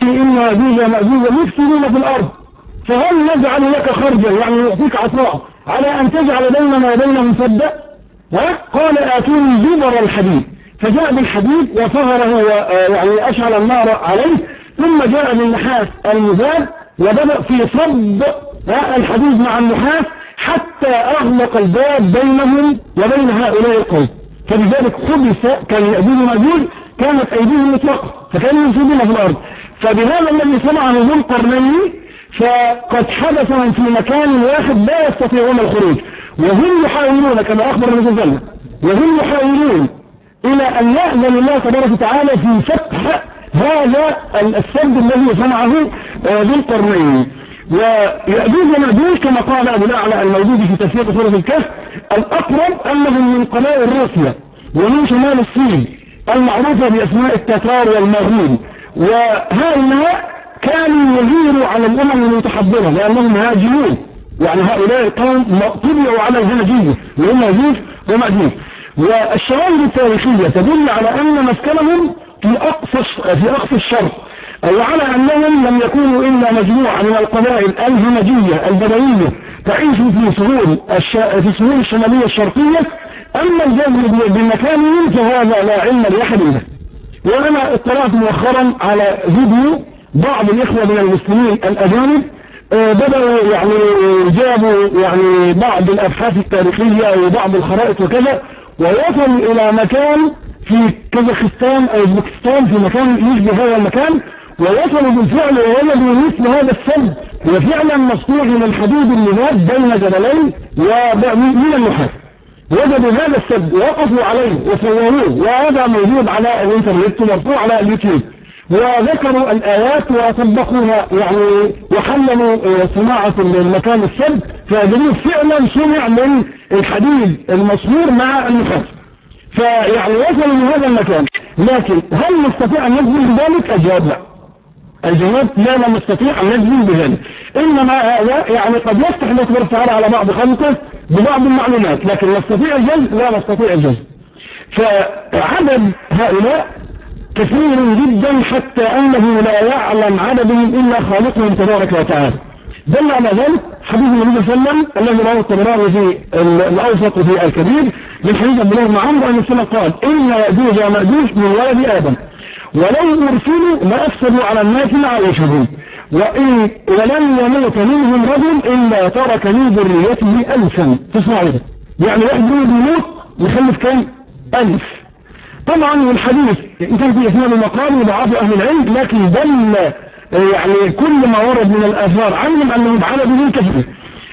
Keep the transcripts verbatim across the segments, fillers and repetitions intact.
إن يأجوج ومأجوج مفسدون في الأرض فهل نجعل لك خرجا يعني يعطيك عطاء على أن تجعل بيننا وبينهم سدا؟ قال آتوني زبر الحديد، فجاء بالحديد وصهره ويعني أشعل النار عليه، ثم جاء بالنحاس المذاب وبدأ في صب الحديد مع النحاس حتى أغلق الباب بينهم وبين هؤلاء القوم. فلذلك خبث كان يأجوج ومأجوج كانت أيديهم مطلقة فكانوا يفسدون في الأرض. فبهذا الذي صنعه ذو القرنين فقد حدثهم في مكان واحد لا يستطيعون الخروج، وهم يحاولون كما أخبر النبي صلى الله عليه وسلم، وهم يحاولون إلى أن يأذن الله تبارك وتعالى في فتح هذا السد الذي صنعه ذو القرنين. ويأجوج ومأجوج كما قال أبو الأعلى الموجود في تفسير سورة الكهف الأقرب أنهم من قبائل روسيا ومن شمال الصين المعروفة بأسماء التتار والمغول، وهؤلاء كانوا يغيروا على الأمم المتحضرة لأنهم هاجمون، يعني هؤلاء القوم طبعوا على الهمجية وهم يأجوج ومأجوج. والشواهد التاريخية تدل على أن مسكنهم في أقصى في أقصى الشرق، وعلى أنهم لم يكونوا إلا مجموعة من القبائل الهمجية البدوية تعيش في سهول الش... في سهول الشمالية الشرقية. أما الجزم بمكانهم فهذا لا علم لأحد منه. وأنا اطلعت مؤخرا على فيديو بعض الإخوة من المسلمين الأجانب بدأوا يعني جابوا يعني بعض الأبحاث التاريخية وبعض الخرائط وكذا، ووصلوا إلى مكان في كازاخستان أو أوزبكستان في مكان يشبه هذا المكان، ووصلوا بالفعل ووجدوا مثل هذا السد وفعلا مصنوع من الحديد المذاب بين جبلين ومن النحاس. وجدوا هذا السد وقفوا عليه وصوروه، وهذا موجود على الانترنت مرفوع على اليوتيوب، وذكروا الآيات وطبقوها يعني وحللوا صناعة المكان السد، فوجدوه فعلا صنع من الحديد المصنوع مع النحاس. فيعني وصلوا لهذا المكان، لكن هل نستطيع أن نجزم بذلك؟ الجواب لا. الجواب لا لا نستطيع أن نجزم بذلك، إنما هذا يعني قد يفتح الله تبارك وتعالى على بعض خلقه ببعض المعلومات، لكن نستطيع الجزم لا نستطيع الجزم. فعدد هؤلاء كثير جدا حتى أنه لا يعلم عددهم إلا خالقهم تبارك وتعالى. دل على ذلك حديث النبي صلى الله عليه وسلم الذي رواه الطبراني في الأوسط وفي الكبير من حديث عبد الله بن عمرو أن السلام قال إن يأجوج ومأجوج من ولد آدم ولو أرسلوا ما أفسدوا على الناس مع يشهدون، وإن ولن يموت منهم رجل إلا ترك من ذريته ألفا. تسمع إذا يعني واحد منهم يموت يخلف كم؟ ألف. طبعا الحديث إن كان في إسناد المقام وضعاف أهل العلم، لكن دل يعني كل ما ورد من الآثار عنهم أنهم عددهم كثير.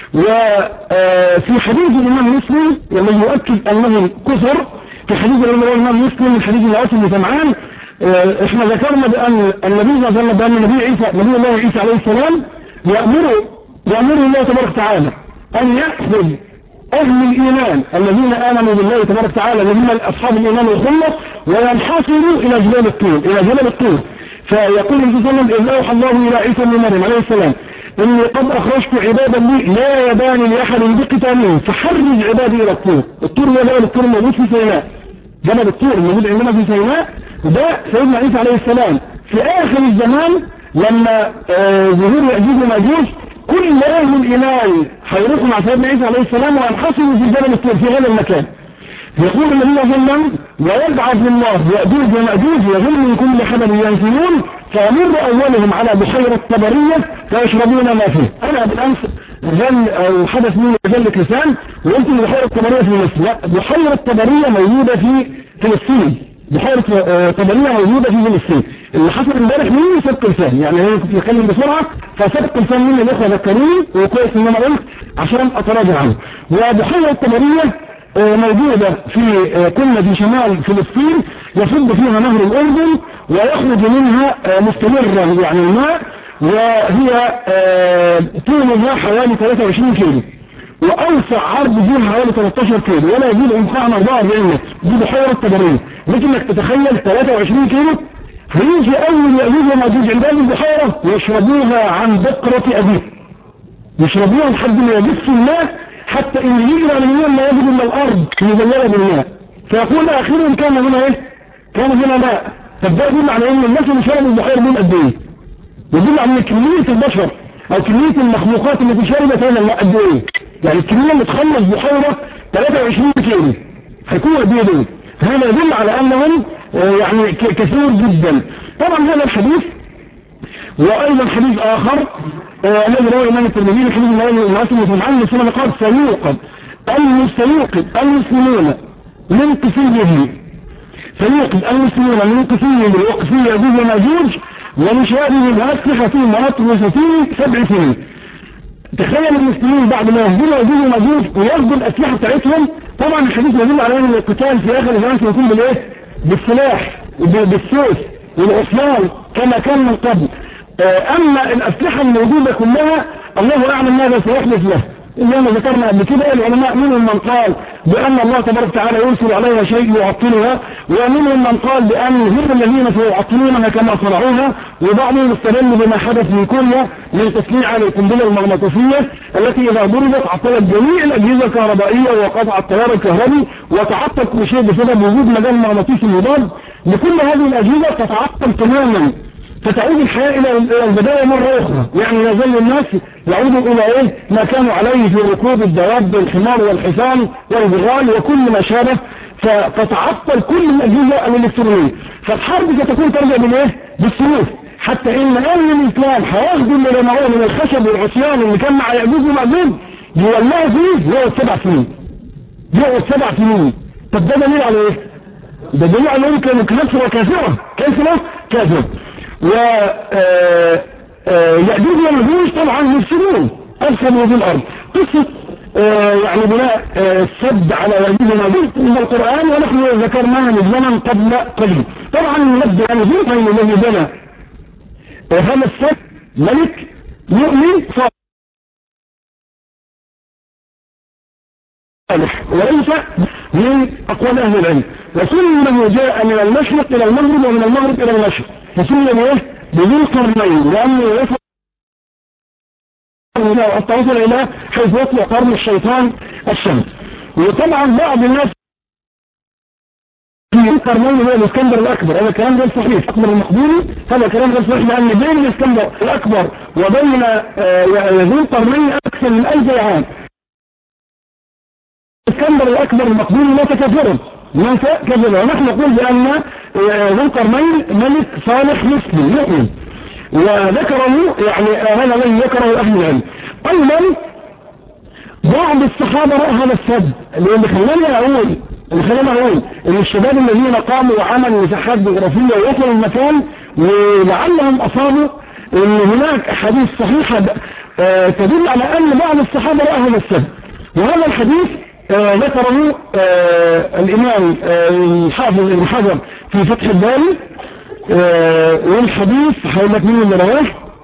وفي حديث الإمام مسلم الذي يؤكد أنهم كثر، في حديث الإمام مسلم من حديث العاص بن سمعان احنا ذكرنا بأن النبي صلى الله عليه وسلم بأن النبي عيسى نبي الله عيسى عليه السلام يأمر يأمر الله تبارك وتعالى أن يأخذ أهل الإيمان الذين آمنوا بالله تبارك وتعالى وهم أصحاب الإيمان والخلة وينحصروا إلى جبال الطور إلى جبل الطور. فيقول النبي صلى الله عليه وسلم إذ أوحى الله إلى عيسى بن مريم عليه السلام إني قد أخرجت عبادا لي لا يدان لأحد بقتالهم فحرج عبادي إلى الطور. الطور هو جبل الطور الموجود في سيناء، جبل الطور الموجود عندنا في سيناء ده سيدنا عيسى عليه السلام في آخر الزمان لما آه ظهور يأجوج ومأجوج كل أهل الإيمان هيروحوا مع سيدنا عيسى عليه السلام وينحصروا في جبل الطور في هذا المكان. يقول النبي صلى الله عليه وسلم ويبعث الله يأجوج ومأجوج وهم من كل حدب ينسلون فيمر أولهم على بحيرة طبرية فيشربون ما فيه. أنا بالأمس ظل أو حدث مني ذلك لسان وقلت بحيرة طبرية في مصر، لا بحيرة طبرية موجودة في فلسطين، بحيرة طبرية موجودة في فلسطين. اللي حصل امبارح مني سبق لسان، يعني انا كنت بتكلم بسرعة فسبق لسان مني الأخوة ذكروني وكويس ان انا قلت عشان اتراجع عنه. وبحيرة طبرية موجودة في قمة في شمال فلسطين يصب فيها نهر الأردن ويخرج منها مستمرا يعني الماء، وهي طولها حوالي ثلاثة وعشرين كيلو وأوسع عرض فيها حوالي ثلاثة عشر كيلو ولا يزيد عمقها عن أربعة وأربعين متر. دي بحيرة طبرية، لكنك تتخيل ثلاثة وعشرين كيلو. هيجي أول يأجوج ومأجوج عند هذه البحيرة ويشربوها عن بقرة أبيه، يشربوها لحد ما يجف الماء حتى إن يجرى من ما يجب من الأرض مزيلة بالماء. فيقول آخرهم كان هنا إيه؟ كان هنا ماء. فده يقول على إن الناس اللي شربوا البحيرة دول قد إيه؟ يدل على كمية البشر او كمية المخلوقات التي شربت هذا الماء قد ايه. يعني الكمية اللي تخلص بحيرة ثلاثة وعشرين كيلو هيكونوا قد ايه دول. هذا يدل على انهم يعني كثير جدا. طبعا هذا الحديث وايضا حديث اخر الذي رواه الامام الترمذي من حديث الناصر بن معاذ بن قال سيوقد سيوقد المسلمون من قسيه سيوقد المسلمون من قسيه بالوقفيه يجوز وماجوج ونشابه الاسلحه ونطرس فيه سبع سنين. تخيل المسلمين بعد ما يهدوا يجوز وماجوج وياخذوا الاسلحه بتاعتهم. طبعا الحديث يدل على ان القتال في اخر الزمان سيكون بالايه؟ بالسلاح بالسيف والعصيان كما كان من قبل. اما الاسلحه الموجوده كلها الله اعلم ماذا سيحدث له. اللي انا ذكرنا قبل كده العلماء منهم من قال بان الله تبارك وتعالى يرسل عليها شيء يعطلها، ومنهم من قال بان هم الذين سيعطلونها كما صنعوها، وبعضهم استدل بما حدث من كوريا من تصنيع القنبله المغناطيسيه التي اذا ضربت عطلت جميع الاجهزه الكهربائيه وقطع التيار الكهربي وتعطل كل شيء بسبب وجود مجال مغناطيسي مضاد لكل هذه الاجهزه تتعطل تماما، فتعود الحياة الى البداية مرة اخرى. يعني يظل الناس يعودوا الى ايه ما كانوا عليه في ركوب الدواب الحمار والحصان والبغال وكل ما شابه، فتتعطل كل الاجهزة الالكترونية. فالحرب ستكون ترجع بالايه بالسيوف، حتى ان اهل الاسلام هياخدوا اللي رموه من الخشب والعصيان اللي كان مع يأجوج ومأجوج يولعوا فيه يقعد سبع سنين يقعد سبع سنين. طب ده دليل على ايه؟ ده دليل على انهم كانوا كثرة كافرة كثرة كافرة. ويأجوج ومأجوج طبعا مفسدون أفسدوا في الأرض. قصة يعني بناء السد على يأجوج ومأجوج من القرآن ونحن ذكرناها من زمن قبل قليل. طبعا نبدأ يعني زمن الذي بنى هذا السد ملك مؤمن صالح وليس من أقوال أهل العلم، وسلمه جاء من المشرق إلى المغرب ومن المغرب إلى المشرق، فسلم ايه بذي القرنين لأنه يصل التوصل إلى حيث يطلع قرن الشيطان الشمس. وطبعا بعض الناس في القرنين هو الاسكندر الأكبر، هذا الكلام غير صحيح. أكبر المقبولي هذا كلام غير صحيح، لأن بين الاسكندر الأكبر وبين ذي القرنين أكثر من ألف عام. الاسكندر الأكبر المقبولي لا تكفره من كذا، ونحن نقول بأن ذو القرنين ملك صالح مسلم مؤمن، وذكره يعني هذا الذي ذكره أهل العلم. أيضا بعض الصحابة رأى هذا السد اللي خلاني أقول اللي خلاني أقول إن الشباب الذين قاموا وعملوا مساحات جغرافية ووصلوا المكان ولعلهم أصابوا إن هناك أحاديث صحيحة تدل على أن بعض الصحابة رأى هذا السد. وهذا الحديث آه ذكره آه الإمام آه الحافظ ابن حجر في فتح الباري، آه والحديث حول لك مين اللي رواه.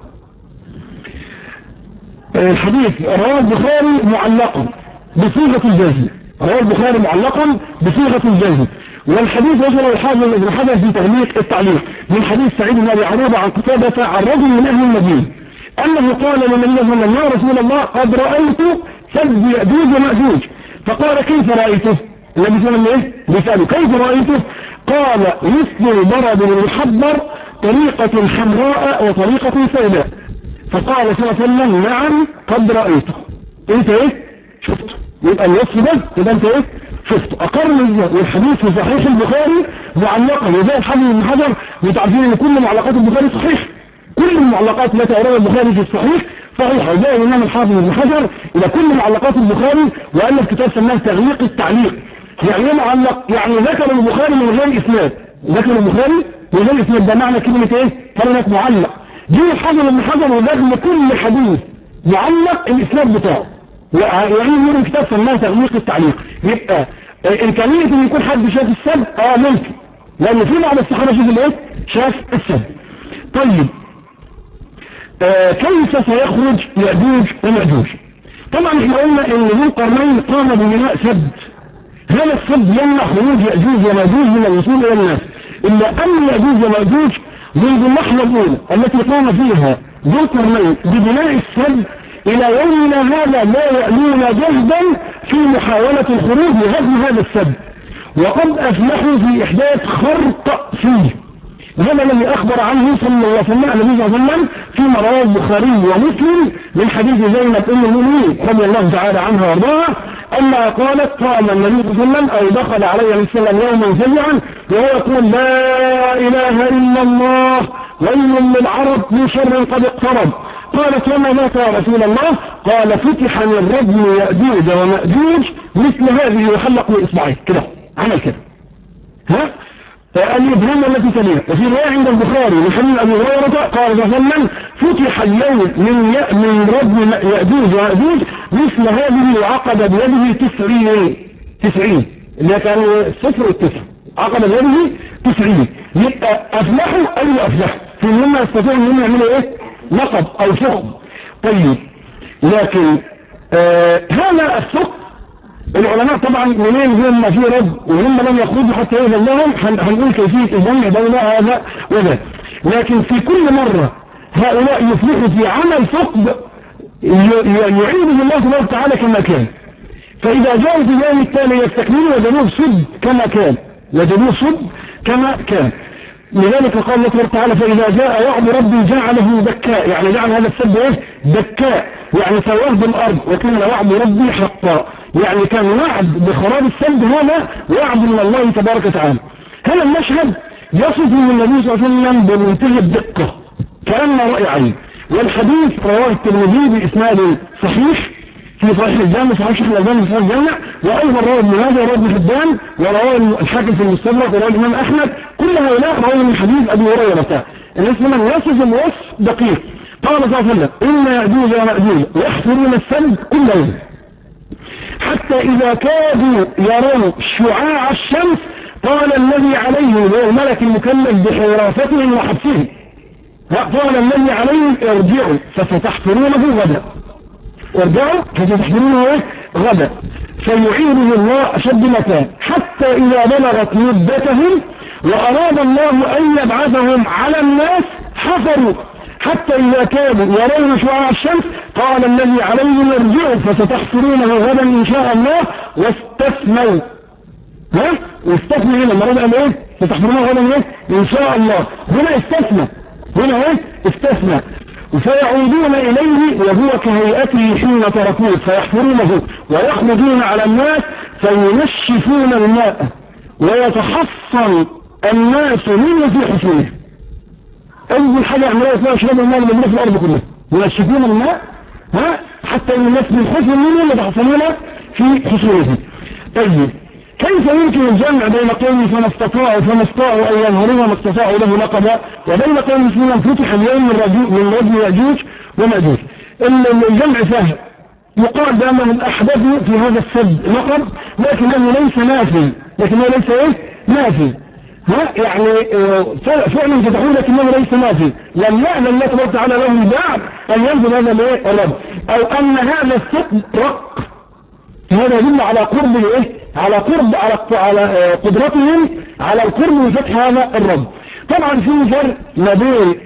آه الحديث رواه البخاري معلقا بصيغة الجزم، رواه البخاري معلقا بصيغة الجزم، والحديث وصل الحافظ ابن حجر في تغليق التعليق من حديث سعيد بن أبي عروبة عن قتادة عن رجل من أهل المدينة أنه قال للنبي صلى الله عليه وسلم يا رسول الله قد رأيت سد يأجوج ومأجوج، فقال كيف رأيته؟ النبي صلى الله عليه وسلم بيسأله كيف رأيته؟ قال مثل برد المحبر طريقة حمراء وطريقة سوداء. فقال صلى الله عليه وسلم نعم قد رأيته. انت ايه؟ شفته. يبقى الوصف ده يبقى انت ايه؟ شفته. اقر والحديث في صحيح البخاري معلقا، وزي الحافظ ابن حجر وتعرفين ان كل معلقات البخاري صحيح، كل المعلقات التي أورد البخاري في الصحيح صحيح. وجاء الإمام الحافظ ابن حجر إلى كل معلقات البخاري وألف كتاب سماه تغليق التعليق. يعني ايه معلق؟ يعني ذكر البخاري من غير إسناد، ذكر البخاري من غير إسناد، ده معنى كلمة ايه؟ كلمة معلق. جه الحافظ ابن حجر ودخل كل حديث معلق الإسناد بتاعه، يعني يقول الكتاب سماه تغليق التعليق. يبقى إمكانية إن يكون حد شاف السد اه ممكن، لأن في بعض الصحابة شاف الايه؟ شاف السد. طيب آه كيف سيخرج يأجوج ومأجوج؟ طبعا احنا قلنا ان ذو القرنين قام ببناء سد، هذا السد يمنع خروج يأجوج ومأجوج من الوصول الى الناس، الا ان يأجوج ومأجوج منذ اللحظة الاولى التي قام فيها ذو القرنين ببناء السد الى يومنا هذا لا يألون جهدا في محاولة الخروج لهدم هذا السد، وقد افلحوا في احداث خرق فيه. هذا الذي أخبر عنه صلى الله عليه وسلم النبي صلى الله عليه وسلم فيما رواه البخاري ومسلم من حديث زينب أم المؤمنين رضي الله تعالى عنها وارضاها أنها قالت قام النبي صلى الله عليه وسلم أو دخل عليه السلام يوما فزعا وهو يقول لا إله إلا الله ويل للعرب من شر قد اقترب. قالت وما ذاك يا رسول الله؟ قال فتح من ردم يأجوج ومأجوج مثل هذه يحلق بإصبعيه كده عمل كده ها الإبهام التي تليها. وفي رواية عند البخاري من حديث أبي هريرة قال صلى الله عليه وسلم فتح اليوم من من ردم يأجوج ومأجوج مثل هذه وعقد بيده تسعين تسعين اللي كان الصفر والتسع عقد بيده تسعين يبقى أفلحوا أي أفلحوا في هم يستطيعوا أن يعملوا إيه نقب أو ثقب. طيب لكن آه هذا الثقب العلماء طبعا منين هم في رد وهم لم يخرجوا حتى يذل لهم هنقول كيفية الجمع بين هذا وذا. لكن في كل مرة هؤلاء يفلحوا في عمل ثقب يعيده الله سبحانه وتعالى كما كان. فإذا جاءوا في اليوم التالي يستكملوا وجدوه صد كما كان وجدوه صد كما كان. لذلك قال الله سبحانه وتعالى فإذا جاء وعد ربي جعله دكاء يعني جعل هذا السد ايه دكاء يعني سواه بالأرض وكان وعد ربي حقا يعني كان وعد بخراب السد هذا وعد من الله تبارك وتعالى. هذا المشهد يصف من النبي صلى الله عليه وسلم بمنتهى الدقة كأن رأي عين. والحديث رواه الترمذي بإسناد صحيح في صحيح الجامع صحيح الشيخ الألباني في صحيح الجامع وأيضا رواه ابن ماجه ورواه ابن حبان ورواه الحاكم في المستدرك ورواه الإمام أحمد كل هؤلاء رواه من حديث أبي هريرة. الناس من يصف الوصف دقيق. قال صلى الله عليه وسلم إن يأجوج ومأجوج يحفرون السد كل يوم حتى إذا كادوا يرون شعاع الشمس قال الذي عليهم هو الملك المكلف بحراستهم وحبسهم قال الذي عليهم ارجعوا فستحفرونه غدا ارجعوا فستحفرونه غدا فيعينه الله أشد مكان حتى إذا بلغت مدتهم وأراد الله أن يبعثهم على الناس حفروا حتى إذا كانوا يرون شعاع الشمس قال الذي عليهم ارجعوا فستحفرونه غدا إن شاء الله واستثنوا ها واستثنوا هنا مرة قال ايه ستحفرونه غدا ايه إن شاء الله هنا استثنى هنا ايه استثنى فيعودون إليه وهو كهيئته حين تركوه فيحفرونه ويخرجون على الناس فينشفون الماء ويتحصن الناس منه في حصونه. أول حاجة عملية اسمها شرب الماء اللي موجودة في الأرض كلها ينشفون الماء ها حتى الناس من حصن منه يتحصنون في حصونه. طيب كيف يمكن الجمع بين قوم فما استطاعوا فما استطاعوا أن يظهروا ما استطاعوا له نقبا وبين قوم مسلمين فتح اليوم من رجل يأجوج ومأجوج؟ الجمع سهل يقال بأنهم أحدثوا في هذا السد نقب لكنه ليس نافي لكنه ليس ايه نافي ها يعني فعلا فتحوه لكنه ليس نافي لم يعلم الله تبارك وتعالى لهم بعد أن ينزل هذا الايه الرب أو أن هذا السد رق. هذا يدل على قرب الايه على قرب على على قدرتهم على القرب من فتح هذا الرب. طبعا في فرق ما بين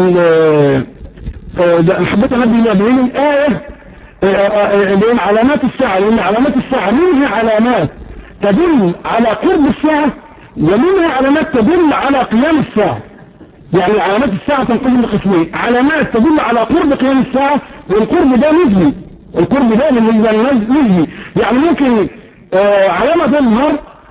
محبة النبي ما بين الآية بين علامات الساعة لأن علامات الساعة منها علامات تدل على قرب الساعة ومنها علامات تدل على قيام الساعة. يعني علامات الساعة تنقسم لقسمين علامات تدل على قرب قيام الساعة والقرب ده نسبي القرب ده بالنسبة للنسبي يعني ممكن آه علامة تظهر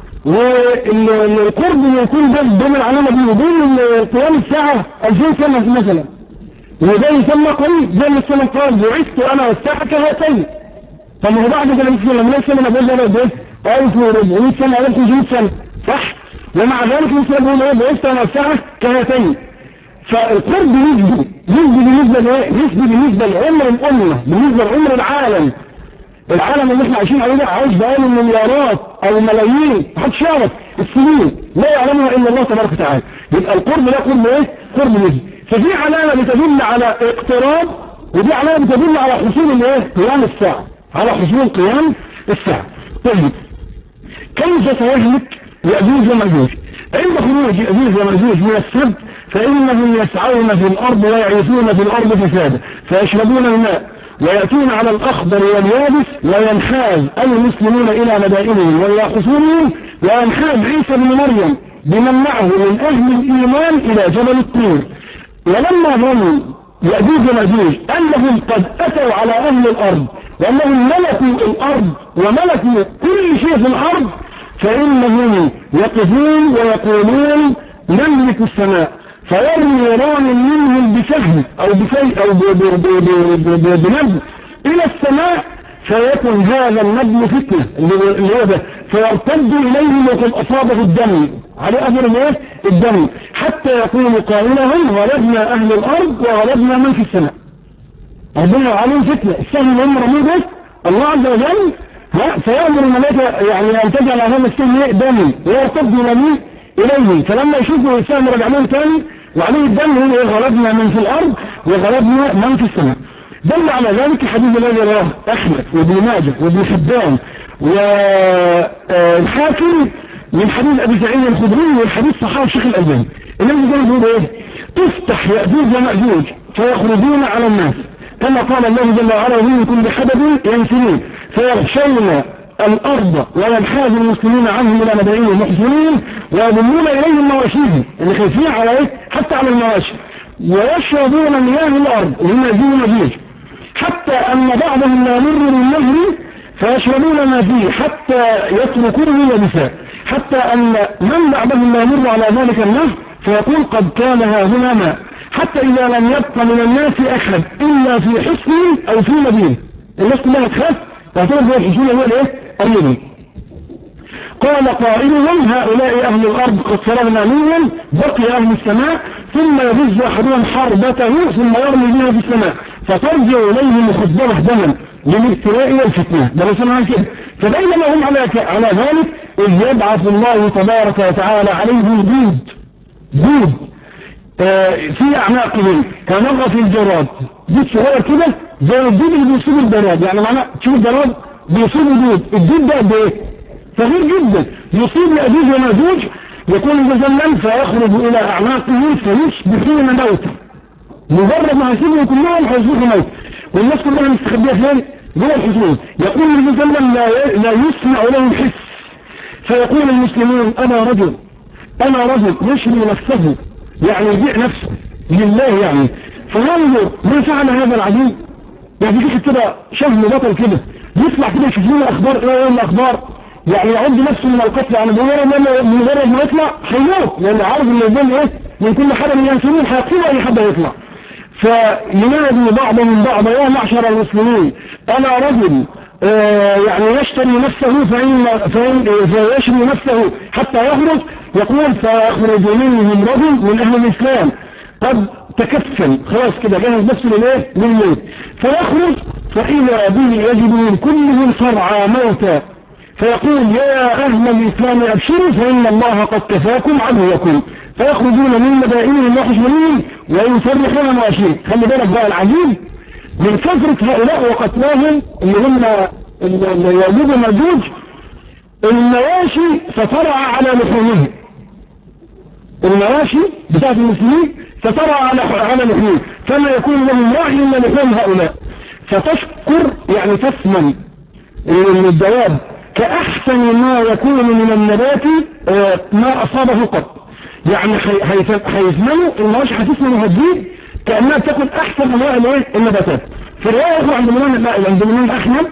والقرب يكون ده بين العلامة دي وبين قيام الساعة ألفين سنة مثلا وده يسمى قريب زي ما السلام قال بعثت أنا والساعة كهاتين. طب هو بعد كده مثلا لما نفسه من أقول له ده ألف وربعمية سنة ألف وخمسمية سنة صح ومع ذلك مثلا أقول له بعثت أنا والساعة كهاتين. فالقرب نسبي نسبي بالنسبة لإيه؟ نسبي بالنسبة لعمر الأمة بالنسبة لعمر العالم. العالم اللي احنا عايشين عليه ده عايش بقاله مليارات أو ملايين محدش يعرف السنين لا يعلمها إلا الله تبارك وتعالى. يبقى القرب ده قرب إيه؟ قرب نسبي. ففي علامة بتدل على اقتراب ودي علامة بتدل على حصول الايه؟ قيام الساعة على حصول قيام الساعة. طيب كيف سيهلك يأجوج ومأجوج؟ عند خروج يأجوج ومأجوج من السبت فإنهم يسعون في الأرض ويعيثون في الأرض فسادا فيشربون الماء ويأتون على الأخضر واليابس وينحاز المسلمون إلى مدائنهم وإلى حصولهم وينحاز عيسى بن مريم بمن معه من أهل الإيمان إلى جبل الطور. ولما ظنوا يأجوج ومأجوج أنهم قد أتوا على أهل الأرض وأنهم ملكوا الأرض وملكوا كل شيء في الأرض، فإنهم يقفون ويقولون نملك السماء، فيرمي رامي منهم بسهم أو بشيء أو بنبل إلى السماء، فيكون هذا النبل فتنة اللي هو ده، فيرتد إليهم وقد أصابه الدم على أثر الايه؟ الدم، حتى يقول قائلهم غلبنا أهل الأرض وغلبنا من في السماء. ربنا عليهم فتنة، السهم اللي هم رموه ده الله عز وجل فيأمر الملائكة يعني أن تجعل هذا السهم دم ويرتد إليه إليهم، فلما يشوفوا السهم رجع لهم تاني وعليه الدم يقول غلبنا من في الأرض وغلبنا من في السماء. دل على ذلك الحديث الذي رواه أحمد وابن ماجه وابن حبان والحاكم من حديث أبي سعيد الخدري، والحديث صحيح الشيخ الألباني. النبي قال يقول إيه؟ تفتح يأجوج ومأجوج فيخرجون على الناس كما قال الله جل وعلا من كل حدب ينسلون فيغشون الأرض وينحاز المسلمين عنهم إلى مدائنهم محزنين ويضمون إليهم مواشيهم اللي خايفين على إيه؟ حتى على المواشي، ويشربون مياه الأرض هم يأجوج ومأجوج، حتى أن بعضهم لا يمر من نهر فيشربون ما فيه حتى يتركوه يبسا، حتى أن من بعضهم لا يمر على ذلك النهر فيقول قد كان هنا ماء، حتى إذا لم يبق من الناس أحد إلا في حصن أو في مدينة، الناس كلها تخاف وتقول في الحصول هو الإيه؟ المدينة. قال قائلهم هؤلاء أهل الأرض قد فرغنا منهم بقي أهل السماء، ثم يبز أحدهم حربته ثم يرمي بها في السماء فترجع إليه مخدرة دما للابتلاء والفتنة. ده لو سمعنا كده، فبينما هم على على ذلك إذ يبعث الله تبارك وتعالى عليهم جود جود آه في أعناقهم كنغة الجراد، جود صغير كده زي الجود اللي بيصيب الجراد، يعني معناه تشوف الجراد بيصيب الجود، الجود ده قد إيه؟ صغير جدا يصيب يأجوج ومأجوج، يكون مزمن فيخرج إلى أعناقهم فيصبحون موتا، مجرد ما هيسيبهم كلهم هيصبحوا موتا، والناس كلها مستخبية فين؟ جوه الحصون. يقول المزمن لا, لا يسمع له الحس، فيقول المسلمون أنا رجل أنا رجل يشري نفسه يعني يبيع نفسه لله يعني، فينظر ما فعل هذا العدو، يعني في كده شهم بطل كده يطلع كده يشوف لنا أخبار إيه الأخبار، يعني يعد نفسه من القتل، يعني مجرد ما يطلع هيموت لأن عارف ان الظل ايه من كل حدا من ينسلون هيقتلوا اي حدا يطلع. فينادي بعض من بعض يا معشر المسلمين انا رجل آه يعني يشتري نفسه فإن فإن فيشري نفسه حتى يخرج، يقول فيخرج منهم رجل من اهل الاسلام قد تكفل خلاص كده جهز نفسه للايه للموت، فيخرج فإذا به يجد من كلهم صرعى موتا، فيقول يا أهل الإسلام أبشروا فإن الله قد كفاكم عدوكم، فيخرجون من مدائنهم وحشرين ويفرحون مواشين. خلي بالك بقى العجيب من كثرة هؤلاء وقتلاهم اللي هم يأجوج ومأجوج، المواشي سترعى على لحومهم، المواشي بتاعت المسلمين سترعى على على لحومهم، فما يكون لهم راعي إلا لحوم هؤلاء، فتشكر يعني تثمن الدواب كأحسن ما يكون من النبات ما أصابه قط، يعني هيثمنوا المواشي هتثمنوا هتجيب كأنها تكون أحسن أنواع النباتات. في الرواية عند الإمام عند الإمام أحمد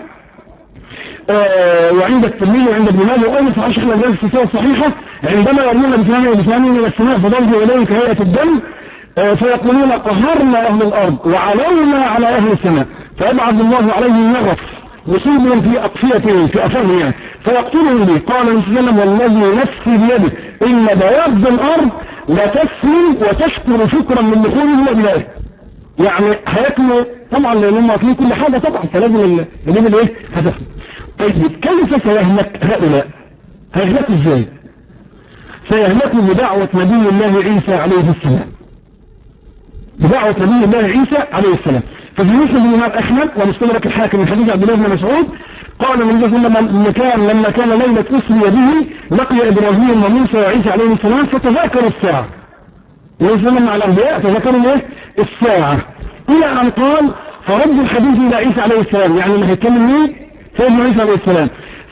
وعند الترمذي وعند ابن ماجه وأول صحيح شيخ الألباني في السلسلة الصحيحة عندما يرمون بثانية وبثانية إلى السماء فضربوا إليه كهيئة الدم فيقولون قهرنا أهل الأرض وعلونا على أهل السماء، فيبعث الله عليهم نغص يصيبهم في أقفيتهم في أفرهم يعني فيقتلهم به. قال المسلم والذي نفسي بيده إن دواب الأرض لا تسلم وتشكر شكرا من لحومهم وبلائه، يعني هياكلوا طبعا لأنهم واكلين كل حاجة طبعا فلازم الإبل إيه هتسلم. طيب كيف سيهلك هؤلاء؟ هيهلكوا إزاي؟ سيهلكوا بدعوة نبي الله عيسى عليه السلام، بدعوة نبي الله عيسى عليه السلام. ففي مسند الإمام أحمد ومستدرك الحاكم من حديث عبد الله بن مسعود قال من ذلك لما كان لما كان ليلة أسري به لقي إبراهيم وموسى وعيسى عليه السلام فتذاكروا الساعة، ويسلم مع الأنبياء تذكروا ايه الساعة، إلى أن قال فرد الحديث إلى عيسى عليه السلام، يعني اللي هيتكلم مين سيدنا عيسى عليه السلام،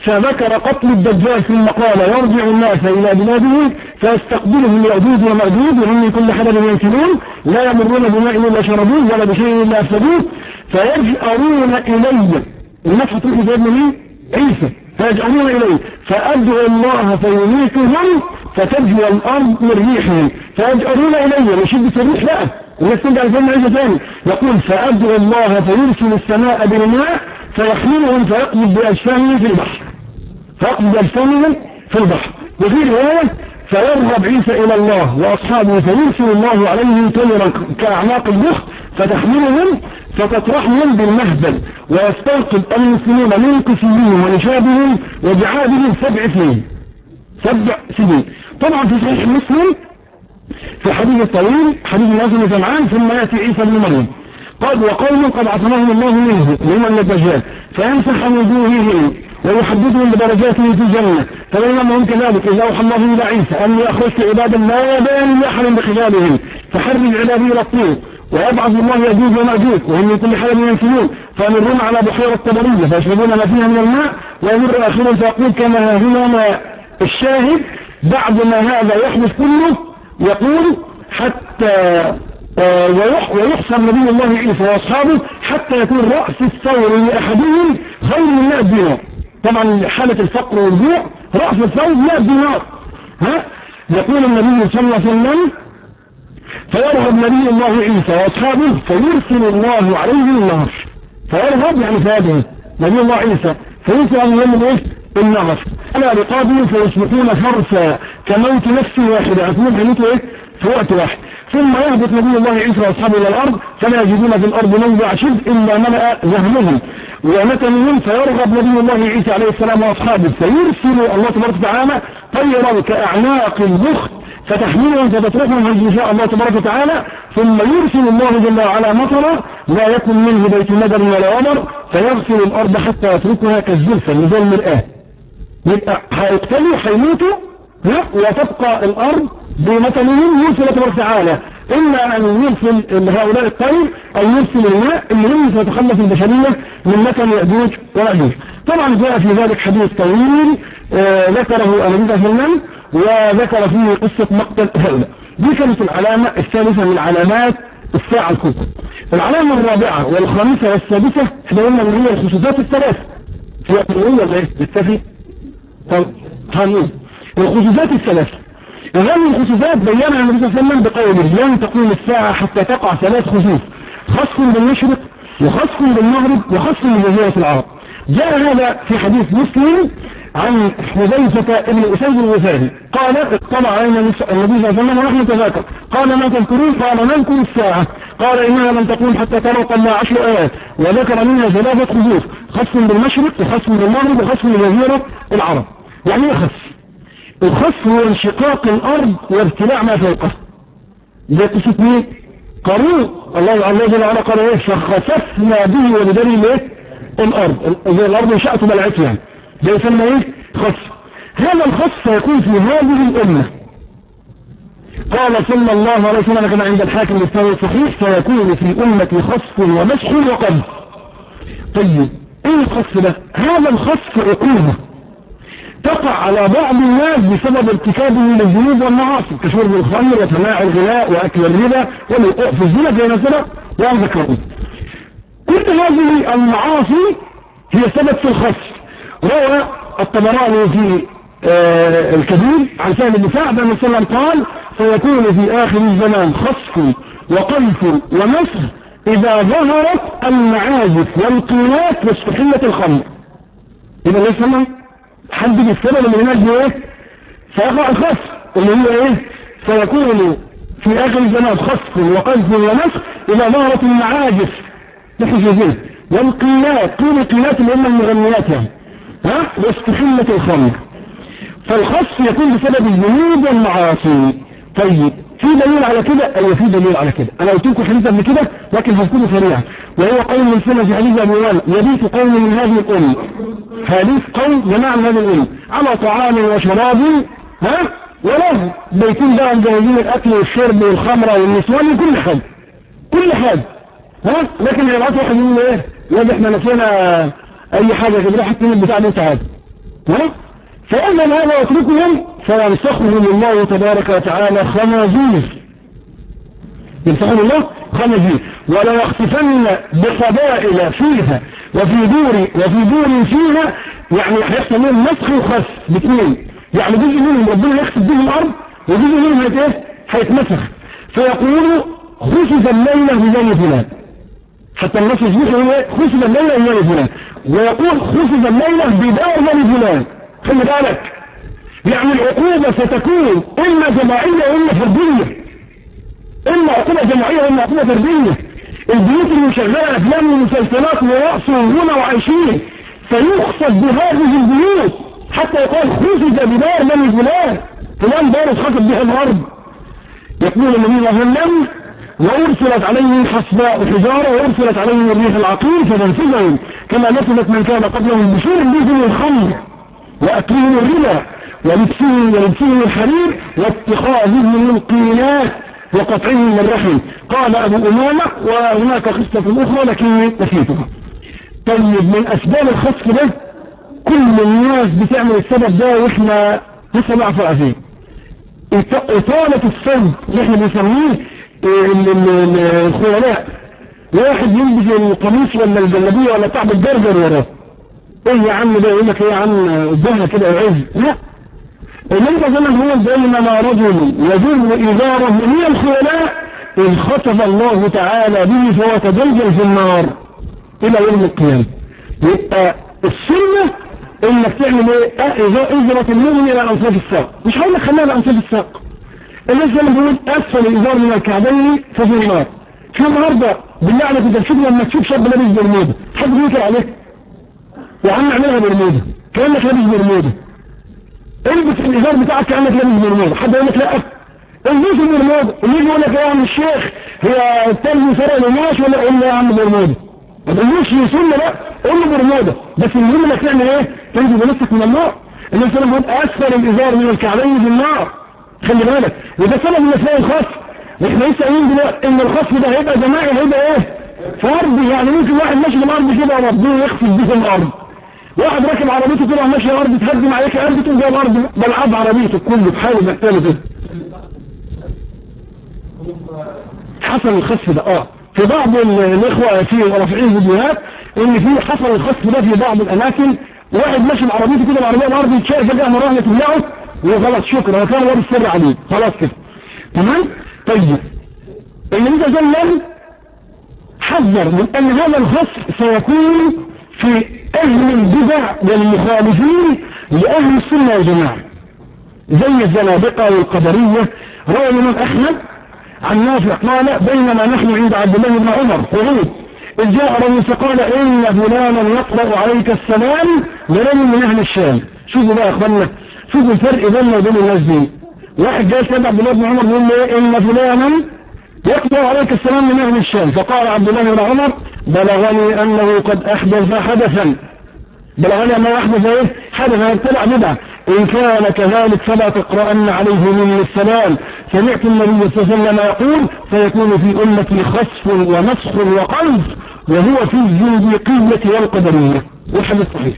فذكر قتل الدجال ثم قال يرجع الناس إلى بلادهم فيستقبلهم يأجوج ومأجوج وهم من كل حدب ينسلون لا يمرون بماء إلا شربوه ولا بشيء إلا أفسدوه فيجأرون إلي النفس تروح بابن مين؟ عيسى فيجأرون إليه فأدعو الله فيميتهم فتجوى الأرض من ريحهم فيجأرون إلي وشدة الريح بقى الناس ترجع لفهم عيسى ثاني يقول فأدعو الله فيرسل السماء بالماء فيحملهم فيقبض بأجسامهم في البحر فيقبض بأجسامهم في البحر وفي رواية فيرغب عيسى إلى الله وأصحابه فيرسل الله عليهم طيرا كأعناق البخت فتحملهم فتطرحهم بالمهبل ويستنقذ المسلمين من كسيهم ونشابهم وجعابهم سبع سنين سبع سنين طبعا في صحيح مسلم في الحديث الطويل حديث الناس بن سمعان ثم يأتي عيسى بن مريم قال وقوم قد عصمهم الله منه من الدجال فيمسح عن وجوههم ويحدثهم بدرجاتهم في الجنة فبينما هم كذلك إذا أوحى الله إلى عيسى أن يخرج عبادا لا يبان لأحد بخلالهم فحرج عباده إلى الطين ويبعث الله يأجوج ومأجوج وهم من كل حال ينسلون فيمرون على بحيرة طبرية فيشربون ما فيها من الماء ويمر آخرا فيقول كما هنا ما الشاهد بعد ما هذا يحدث كله يقول حتى ويحصل نبي الله عيسى وأصحابه حتى يكون رأس الثور لأحدهم خير من مئة دينار طبعا حالة الفقر والجوع رأس الثور مئة دينار ها يقول النبي صلى الله عليه وسلم فيرغب نبي الله عيسى وأصحابه فيرسل الله عليهم النهر فيرغب يعني فاده نبي الله عيسى فيرسل عليهم ايه النهر على رقابهم فيصبحون فرسا كموت نفس واحدة أثنين حيثوا ايه في وقت واحد ثم يهبط نبي الله عيسى واصحابه الى الارض فلا يجدون في الارض موضع شبر الا ملأ ذهنهم ومتنهم فيرغب نبي الله عيسى عليه السلام واصحابه فيرسل الله تبارك وتعالى طيرا كاعناق البخت فتحملهم فتتركهم عند شاء الله تبارك وتعالى ثم يرسل الله جل وعلا مطرا لا يكن منه بيت مدر ولا ومر فيغسل الارض حتى يتركها كالزلفة مثل المرآة يبقى هيقتلوا هيموتوا وتبقى الارض بمثلهم يرسل الله تبارك وتعالى إما أن يرسل هؤلاء الطير أو يرسل الماء اللي هم سيتخلص البشرية من مكان يأجوج ومأجوج طبعا جاء في ذلك حديث طويل آه ذكره النبي صلى الله عليه وسلم وذكر فيه قصة مقتل هؤلاء دي كانت العلامة الثالثة من علامات الساعة الكبرى العلامة الرابعة والخامسة والسادسة احنا قلنا اللي هي الخصوصات الثلاث في أقلية ولا ايه؟ بالتفي؟ طب هنقول الخصوصات الثلاثة هذه الخصوصات بيّنها النبي صلى الله عليه وسلم بقوله لن تقوم الساعة حتى تقع ثلاث خصوص خصف بالمشرق وخصف بالمغرب وخصف بجزيرة العرب جاء هذا في حديث مسلم عن حذيفة ابن أسيد الغفاري قال اطلع علينا النبي صلى الله عليه وسلم ونحن نتذاكر قال ما تذكرون قال نذكر الساعة قال إنها لن تقوم حتى ترى طلع عشر آيات وذكر منها ثلاثة خصوص خصف بالمشرق وخصف بالمغرب وخصف بجزيرة العرب يعني ايه خصف؟ الخصف هو انشقاق الارض وارتلاع ما فوقه ده قصة مين قارون الله الله جل وعلا قال ايه فخسفنا به ولدري ايه الارض الارض انشأت بلعته يعني ده يسمى ايه خصف هذا الخصف سيكون في هذه الامة قال صلى الله عليه وسلم كما عند الحاكم الثاني الصحيح سيكون في امة خصف ومسح وقذف طيب ايه الخصف ده هذا الخصف عقوبة تقع على بعض الناس بسبب ارتكابه للذنوب والمعاصي كشرب الخمر وسماع الغناء واكل الربا والوقوع في الزنا في نفسه وذكروا كل هذه المعاصي هي سبب في الخصف روى الطبراني في آه الكبير عن سهل بن سعد ان صلى الله عليه وسلم قال سيكون في اخر الزمان خصف وقذف ومسح اذا ظهرت المعازف والقينات واستحلة الخمر اذا ليس سمع حد بالسبب اللي هناك ايه سيقع الخصف اللي هو ايه سيكون في اخر الزمان خصف وقذف ومسح اذا ظهرت المعازف تحجزين والقينات قيل القينات اللي هم المغنيات يعني ها واستحلة الخمر فالخصف يكون بسبب الذنوب والمعاصي طيب في دليل على كده ايوه في دليل على كده انا قلت لكم حديث قبل كده لكن هذكره سريعا وهو قول من سنة في حديث ابي هريرة يبيت قوم من هذه الامه حديث قوم جماعة من هذه الامه على طعام وشراب ها وله بيكون بقى مجهزين الاكل والشرب والخمره والنسوان وكل حاجه كل حاجه ها لكن يبعث واحد يقول ايه يا احنا نسينا اي حاجه كده راح تكون البتاع ده تعالى فإذا هذا يتركهم فينسخهم الله تبارك وتعالى خنازير، ينسخهم الله خنازير، ولا يخسفن بقبائل فيها وفي دور وفي دور فيها، يعني هيحصل منهم نسخ وخسف باثنين، يعني جزء منهم ربنا يخسف بهم الارض وجزء منهم ايه هيتمسخ، فيقولوا خسف الليله ببني فلان، حتى الناس يصبحوا ايه خسف الليله ببني فلان، ويقول خسف الليله بدار بني فلان. خلي بالك، يعني العقوبه ستكون اما جماعيه واما فرديه، اما عقوبه جماعيه واما عقوبه فرديه. البيوت اللي مشغله افلام ومسلسلات ورقص وغنى وعايشين سيخسف بهذه البيوت، حتى يقال خسف بدار بني فلان، فلان دار اتخسف بها الارض. يقول النبي صلى الله عليه وسلم وارسلت عليهم حصباء حجاره وارسلت عليهم الريح العقيم فتنفذهم كما نفذت من كان قبلهم بشربهم الخمر واكلهم الربا ولبسهم ولبسهم الحرير واتخاذهم القينات وقطعهم الرحم. قال ابو امامه وهناك قصه اخرى لكني نسيتها. طيب، من اسباب الخسف ده كل الناس بتعمل السبب ده واحنا لسه نعرف فيه اطاله الثوب اللي احنا بنسميه الخيلاء، واحد يلبس القميص ولا الجلابيه ولا تعب الجرجر وراه، ايه يا عم ده يقول لك ايه يا عم قدامنا كده يعز، لا النبي زمان هو بينما رجل يجر ازاره من الخيلاء ان خطف الله تعالى به فهو تجلجل في النار الى يوم القيامه. يبقى السنه انك تعمل ايه؟ ازرة المؤمن الى انصاف الساق، مش هقول لك خليها لانصاف الساق، الناس لما بيقول اسفل الازار من الكعبين ففي النار. شو النهارده بالله عليك انت تشوف لما تشوف شاب لابس برموده حد بينكر عليه؟ يا عم اعملها برموده كانك لابس برموده، البس الازار بتاعك كانك لابس برموده، حد يقول لك لا البس برموده، اللي يقول لك يا عم الشيخ هي التلج سرق القماش ولا قول له يا عم برموده، ما تقولوش يسمى لا قول له برموده، بس المهم انك تعمل ايه؟ تنزل بنفسك من النار. النبي صلى الله عليه وسلم بيقول اسفل الازار من الكعبين في النار، خلي بالك، وده سبب من اسباب الخسف. احنا لسه قايلين دلوقتي ان الخسف ده هيبقى جماعي هيبقى ايه؟ فردي، يعني ممكن واحد ماشي بالارض كده ربنا يخسف بيه الارض، واحد راكب عربيته كده ماشي الارض تهدم عليك ارض تقوم جاي الارض بلعب عربيته كله بحاله محتاجه كده. حصل الخسف ده اه في بعض الاخوه في رافعين فيديوهات ان في حصل الخسف ده في بعض الاماكن، واحد ماشي بعربيته كده العربيه الارض يتشاف فجاه مره تبلعه وغلط شكرا وكان ورد السر عليه خلاص كده تمام. طيب النبي صلى الله عليه وسلم حذر من ان هذا الخسف سيكون في اهل البدع والمخالفين لاهل السنه والجماعه زي الزنادقه والقدريه. روى الامام احمد عن نافع قال بينما نحن عند عبد الله بن عمر قعود إذ جاء رجل فقال إن فلانا يقرأ عليك السلام لرجل من أهل الشام. شوفوا بقى يا أخوانا، شوفوا الفرق بيننا وبين الناس دي. واحد جاء سيد عبد الله بن عمر بيقول له إن فلانا يقرأ عليك السلام من أهل الشام، فقال عبد الله بن عمر بلغني أنه قد أحدث حدثا، بلغني أنه أحدث إيه؟ حدثا يبتلع بدعة، إن كان كذلك فلا تقرأن عليه من السلام. سمعت النبي صلى الله عليه وسلم يقول سيكون في أمتي خسف ومسخ وقلب وهو في الزنديقية والقدرية، والحديث صحيح.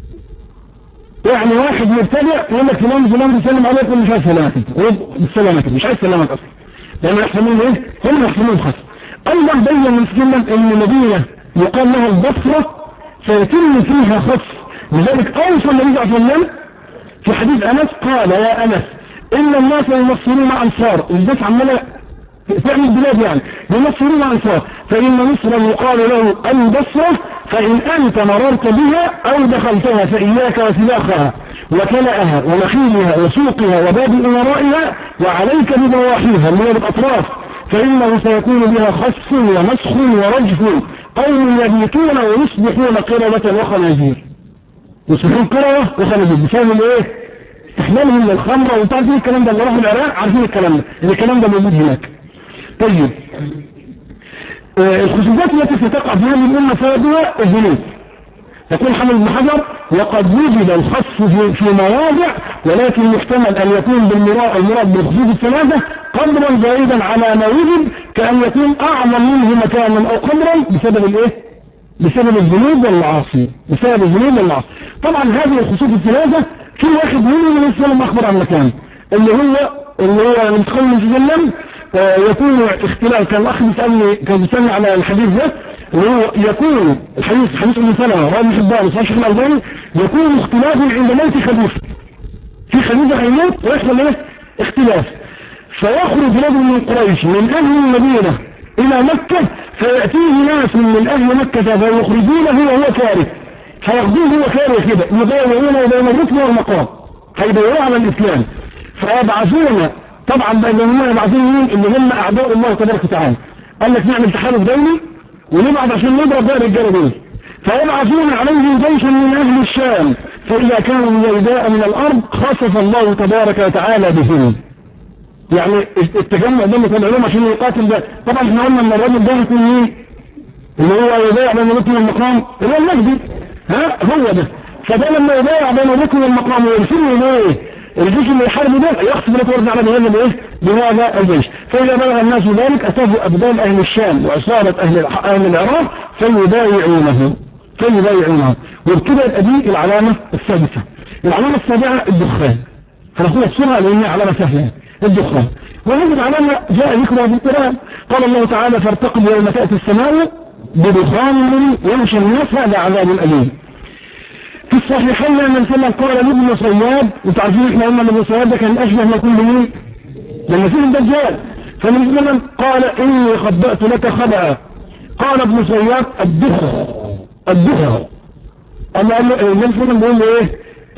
يعني واحد مبتدع يقول لك فلان فلان بيسلم عليكم مش عايز سلامتك بالسلامتك مش عايز سلامك أصلا، لأنه يحسنون إيه؟ هم يحسنون خسف. الله بين من سلم أن مدينة يقال لها البصرة سيتم فيها خسف، لذلك أوصى النبي صلى الله عليه وسلم في حديث أنس قال يا أنس إن الناس يمصرون أنصار، الناس عمالة تعمل بلاد يعني يمصرون أنصار، فإن مصر يقال له البصرة، فإن أنت مررت بها أو دخلتها فإياك وسلاخها وكلأها ونخيلها وسوقها وباب أمرائها وعليك بضواحيها اللي هي بالأطراف، فإنه سيكون بها خسف ومسخ ورجف، قوم يبيتون ويصبحون قردة وخنازير، يصبحون قردة وخنازير بسبب ايه؟ استحلالهم للخمر. وانت عارفين الكلام ده اللي راحوا العراق عارفين الكلام ده، ان الكلام ده موجود هناك. طيب آه الخصوصات التي ستقع في هذه الأمة سببها الذنوب. يقول حمد بن حجر وقد وجد الخصف في, في مواضع، ولكن يحتمل أن يكون بالمراد المراد بالخصوص الثلاثة قدرا زائدا على ما وجد، كأن يكون أعظم منه مكانا أو قدرا بسبب الايه؟ بسبب الذنوب والمعاصي، بسبب الذنوب والمعاصي. طبعا هذه الخصوص الثلاثة في واحد منهم النبي صلى الله عليه وسلم أخبر عن مكان اللي هو اللي هو من قول النبي صلى الله عليه وسلم يكون اختلاف. كان الأخ بيسألني كان بيسألني على الحديث ده اللي هو يكون الحديث حديث ابن سلمة رواه ابن حبان وصحيح الشيخ الألباني يكون اختلاف عند موت خليفة. في خليفة هيموت ويحصل ايه اختلاف، فيخرج رجل من قريش من أهل المدينة إلى مكة فيأتيه ناس من أهل مكة فيخرجونه وهو كاره، فياخذوه هو كاره كده يبايعونه بين الركن والمقام، هيبايعوه على الإسلام. فيبعثون طبعا بينهم يبعثون مين اللي هم أعداء الله تبارك وتعالى. قال لك نعمل تحالف دولي ونبعث عشان نضرب بقى الرجاله دول. فيبعثون عليهم جيشا من أهل الشام فإذا كانوا جيداء من الأرض خسف الله تبارك وتعالى بهم. يعني التجمع ده اللي طلع لهم عشان يقاتل ده. طبعا احنا قلنا ان الراجل ده يكون مين اللي هو يبايع بين الركن والمقام اللي هو المهدي، ها هو ده. فده لما يبايع بين الركن والمقام ويرسلوا ليه الجيش اللي يحاربوا ده يخسف الأطورد على بهذا الايه بهذا الجيش. فإذا بلغ الناس ذلك أتاه أبدال أهل الشام وعصابة أهل أهل العراق فيبايعونه فيبايعونه وبكده يبقى دي العلامة السادسة. العلامة السابعة الدخان، هناخدها بسرعة لأنها علامة سهلة. الدخان وهذه العلامة جاء ذكرها في القرآن. قال الله تعالى فارتقب يوم تأتي السماء بدخان يمشي الناس هذا عذاب أليم. في الصحيحين من سلم قال لابن صياد، انتوا عارفين احنا قلنا ابن صياد ده كان اشبه ما يكون بمين لما فيه الدجال. فمن سلم قال اني خبأت لك خبأ. قال ابن صياد الدخر الدخر. اما قال له النبي صلى الله عليه وسلم بيقول له ايه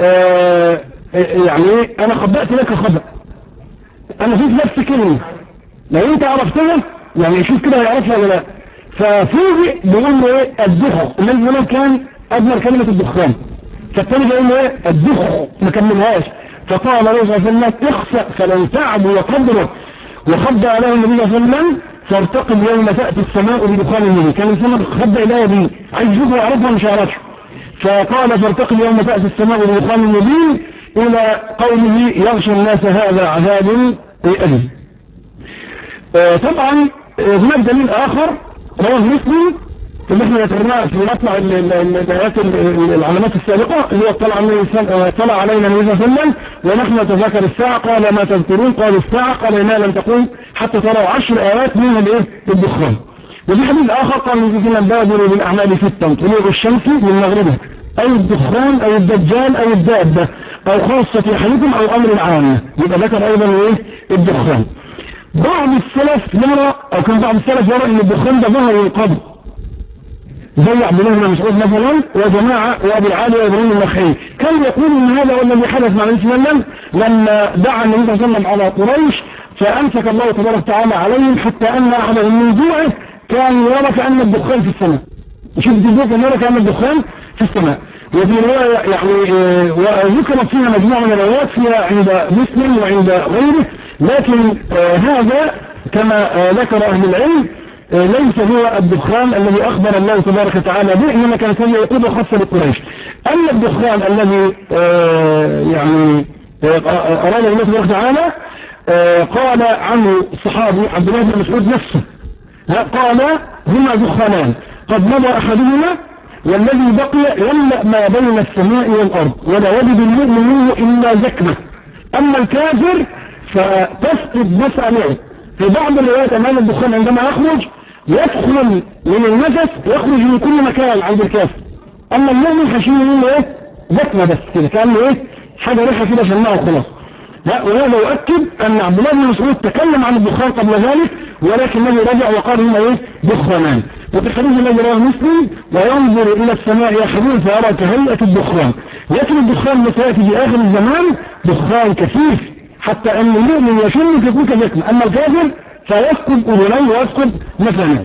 آه يعني ايه انا خبأت لك خبأ، انا فيك نفس كلمه لو انت عرفتها يعني شوف كده هيعرفها ولا لا. ففوجئ بيقول له ايه الدخر. النبي صلى الله عليه وسلم كان أدمر كلمة الدخان، فالتاني بيقول له ايه الدخر ما كملهاش. فقال له صلى الله عليه وسلم اخسأ فلن تعبوا وقدره. وخد عليه النبي صلى الله عليه وسلم فارتقب يوم تأتي السماء بدخان مبين. كان السماء خد إليه دي عايز يشوفه ويعرفها مش عارفها. فقال فارتقب يوم تأتي السماء بدخان مبين إلى قوله يغشى الناس هذا عذاب أليم. آه طبعا هناك دليل آخر رواه مسلم اللي احنا ذكرناه في مطلع العلامات السابقة اللي هو طلع طلع علينا النبي صلى الله عليه وسلم ونحن نتذكر الساعة. قال ما تذكرون؟ قال الساعة. قال ما لم تقوم حتى تروا عشر آيات من الايه الدخان. وفي حديث آخر قال النبي صلى الله عليه وسلم بادروا بالأعمال ستا طلوع الشمس من مغربها أو الدخان أو الدجال أو الدابة أو خاصة حيكم أو أمر عام. يبقى ذكر أيضا ايه الدخان. بعض السلف يرى أو كان بعض السلف يرى أن الدخان ده ظهر القبر زي عبد الله بن مسعود مثلا وجماعة وابو العالي وابراهيم النخعي كان يقول ان هذا هو الذي حدث مع النبي صلى الله عليه وسلم لما دعا النبي صلى الله عليه وسلم على قريش فامسك الله تبارك وتعالى عليهم حتى ان احدهم من جوعه كان يرى كأن الدخان في السماء. شوف الدخان كان يرى كأن الدخان في السماء. وفي رواية يعني وذكرت فيها مجموعة من الروايات فيها عند مسلم وعند غيره. لكن آه هذا كما آه ذكر اهل العلم ليس هو الدخان الذي أخبر الله تبارك وتعالى به، إنما كان كان يقول خاصة لقريش. أما الدخان الذي آه يعني آه أراد الله تبارك وتعالى آه قال عنه الصحابي عبد الله بن مسعود نفسه قال هما دخانان قد مضى أحدهما والذي بقي يملأ ما بين السماء والأرض ولا يجد المؤمن منه إلا زكمة. أما الكافر فتسقط مسألة. في بعض الروايات أمام الدخان عندما يخرج يدخل من النفس يخرج من كل مكان عند الكافر. أما المؤمن هيشيل منه ايه زكمة بس كده كأنه ايه حاجة ريحة كده شمعه وخلاص. لا وهذا يؤكد أن عبد الله بن مسعود تكلم عن الدخان قبل ذلك ولكنه رجع وقال هنا ايه دخانان. وفي الحديث الذي رواه مسلم وينظر إلى السماء يحدون فيرى كهيئة الدخان. لكن الدخان سيأتي في آخر الزمان دخان كثيف حتى أن المؤمن يشم في كل ذكر. أما الكافر فيسكب أذنيه ويسكب مثلا.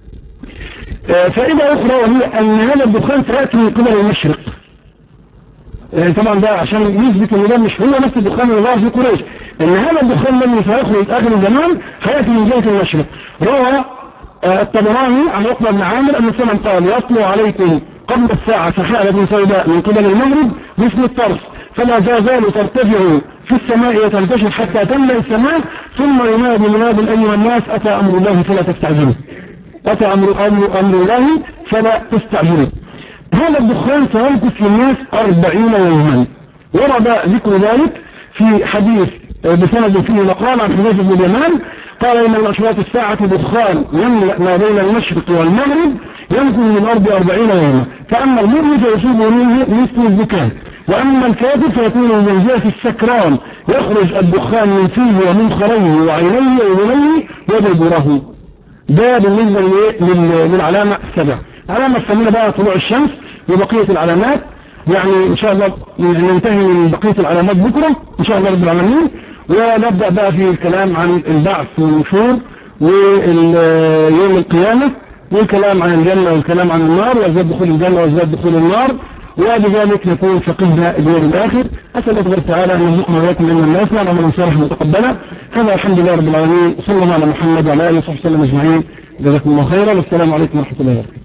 فإذا أخرى وهي أن هذا الدخان سيأتي من قبل المشرق. طبعا ده عشان يثبت أن ده مش هو نفس الدخان اللي ظهر في قريش، أن هذا الدخان الذي سيخرج آخر الزمان سيأتي من جهة المشرق. روى الطبراني عن عقبة بن عامر أن السلام قال يطلع عليكم قبل الساعة سحابة سوداء من قبل المغرب مثل الطرف فلا زال ترتفع في السماء وتنتشر حتى تملأ السماء ثم ينادي مناد أيها الناس أتى أمر الله فلا تستعجلوا. أتى أمر, أمر, أمر الله فلا تستعجلوا. هذا الدخان سيمكث في الناس أربعين يوما، ورد ذكر ذلك في حديث بسند فيه مقال عن حذيفة بن اليمان قال إن من أشراط الساعة دخان يملأ ما بين المشرق والمغرب يمكث من الأرض أربعين يوما، فأما المؤمن فيصيبه منه مثل الزكام، وأما الكافر فيكون من جهة السكران يخرج الدخان من فيه ومن خريه وعينيه وذنيه ودبره. ده بالنسبة للعلامة السبع. علامة الثامنة بقى طلوع الشمس وبقية العلامات، يعني إن شاء الله ننتهي من بقية العلامات بكرة إن شاء الله رب العالمين، ونبدأ بقى في الكلام عن البعث والنشور ويوم القيامة والكلام عن الجنة والكلام عن النار وأسباب دخول الجنة وأسباب دخول النار، وبذلك نكون فقهنا اليوم الآخر. أسأل الله تعالى أن يرزقنا وإياكم من الناس وعملا صالحا متقبلا. هذا الحمد لله رب العالمين، صلى الله على محمد وعلى آله وصحبه وسلم أجمعين. جزاكم الله خيرا، والسلام عليكم ورحمة الله وبركاته.